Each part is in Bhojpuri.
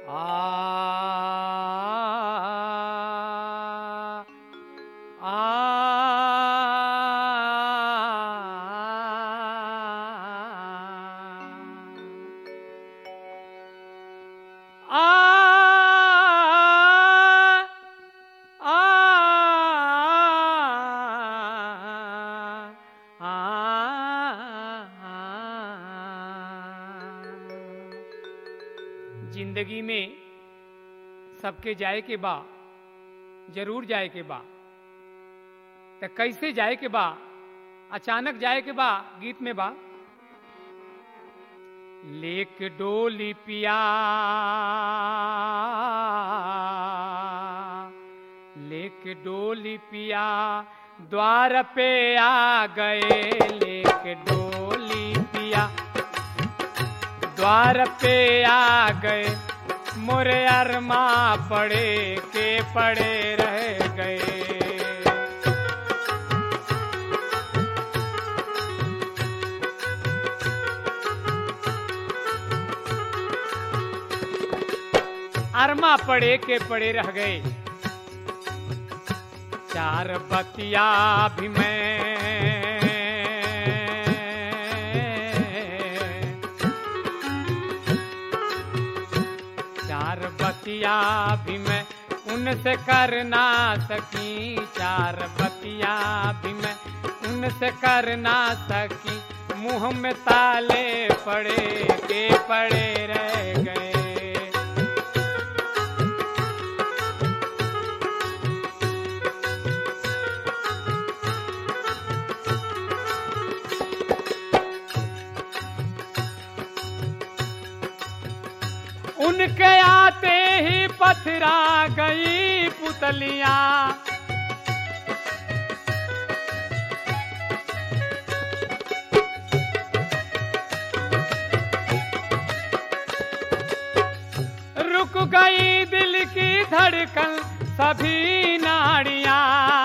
आ आ जिंदगी में सबके जाए के बा, जरूर जाए के बा। तो कैसे जाए के बा? अचानक जाए के बा। गीत में बा, लेक डोली पिया, लेक डोली पिया द्वार पे आ गए। लेक डोली पिया द्वार पे आ गए। मोरे अरमा पड़े के पड़े रह गए। अरमा पड़े के पड़े रह गए। चार बतिया भी मैं, चार बतिया भी मैं उनसे कर ना सकी। चार बतिया भी मैं उनसे कर ना सकी। मुंह में ताले पड़े के पड़े रह गए। उनके आते ही पथरा गई पुतलियां। रुक गई दिल की धड़कन सभी नाड़ियां।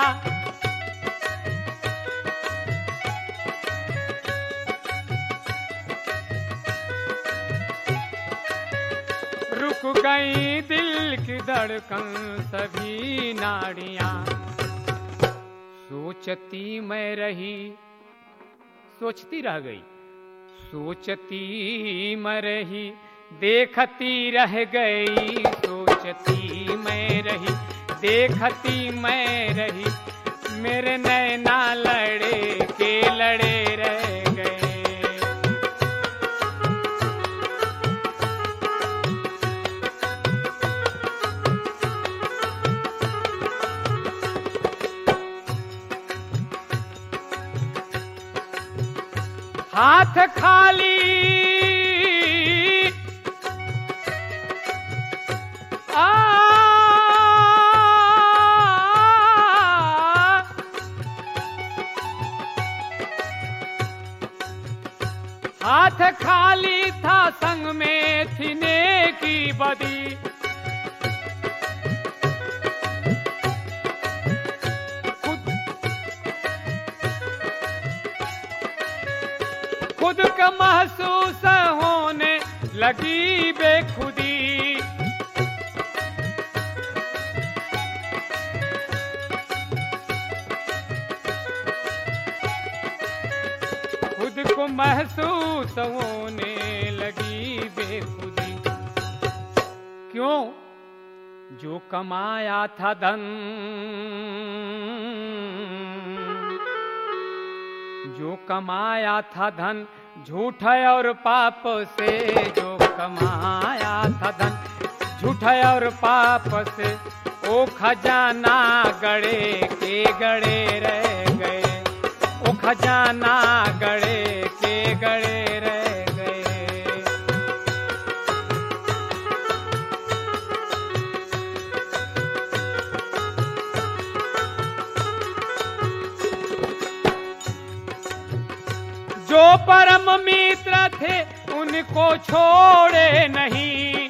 रुक गई दिल की धड़कन सभी नाड़ियां। सोचती मैं रही, सोचती रह गई। सोचती मैं रही, देखती रह गई। सोचती मैं रही, देखती मैं रही। मेरे नैना लड़े के लड़े रह गए। हाथ खाली हाथ खाली था, संग में थी नेकी बदी। खुद का महसूस होने लगी बेखुदी। खुद को महसूस होने लगी बेखुदी। क्यों? जो कमाया था धन, जो कमाया था धन झूठ और पाप से। जो कमाया था धन झूठ और पाप से। ओ खजाना गड़े के गड़े रह गए। ओ खजाना गड़े के गड़े रह गए। जो परम मित्र थे उनको छोड़े नहीं।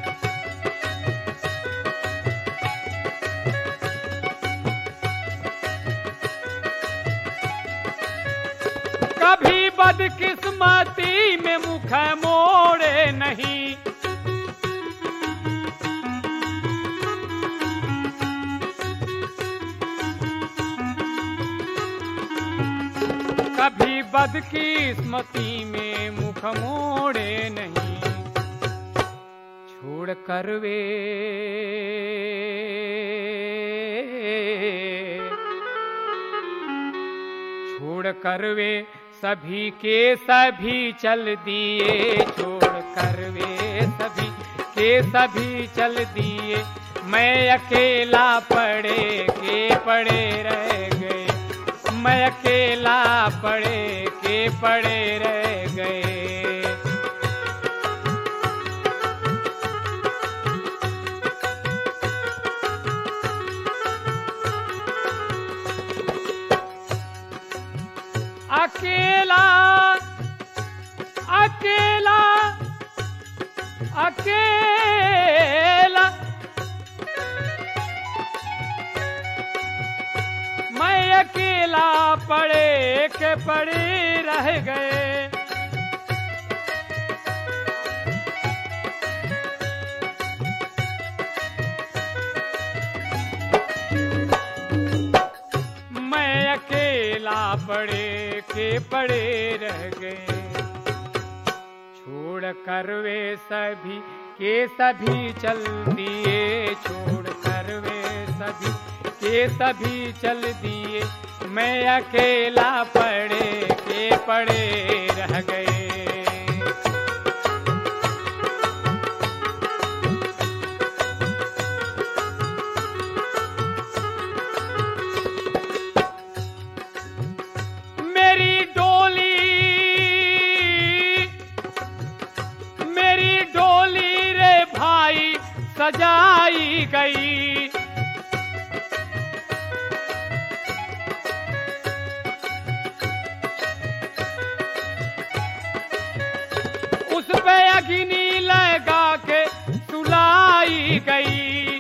कभी बदकिस्मती में मुख मोड़े नहीं। बदकिस्मती में मुख मोड़े नहीं। छोड़ कर वे सभी के सभी चल दिए, छोड़ कर वे सभी के सभी चल दिए। मैं अकेला पड़े के पड़े रह गए, मैं अकेला पड़े के पड़े रह गए। अकेला अकेला अकेला मैं अकेला पड़े के पड़े रह गए। मैं अकेला पड़े के पड़े रह गए। छोड़ कर वे सभी के सभी चल दिए, छोड़ कर वे सभी के सभी चल दिए। मैं अकेला पड़े के पड़े रह गए। सजाई गई उस पे अग्नि लगा के सुलाई गई।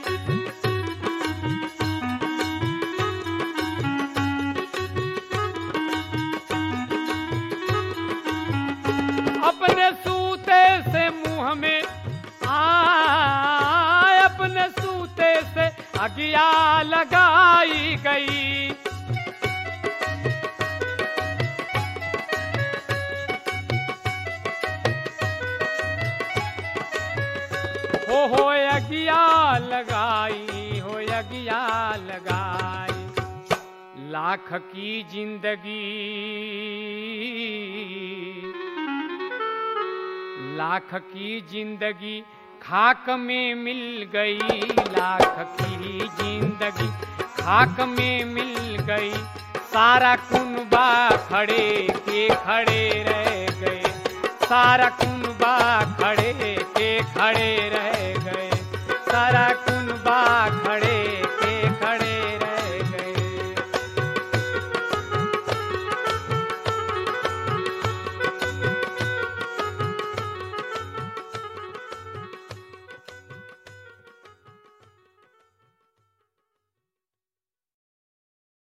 अपने सूते से मुंह में अपने सूते से अगिया लगाई गई। हो अगिया लगाई, हो अगिया लगाई। लाख की जिंदगी, लाख की जिंदगी खाक में मिल गई। लाख की जिंदगी खाक में मिल गई। सारा कुनबा खड़े के खड़े रह गए, सारा कुनबा खड़े के खड़े रह गए। सारा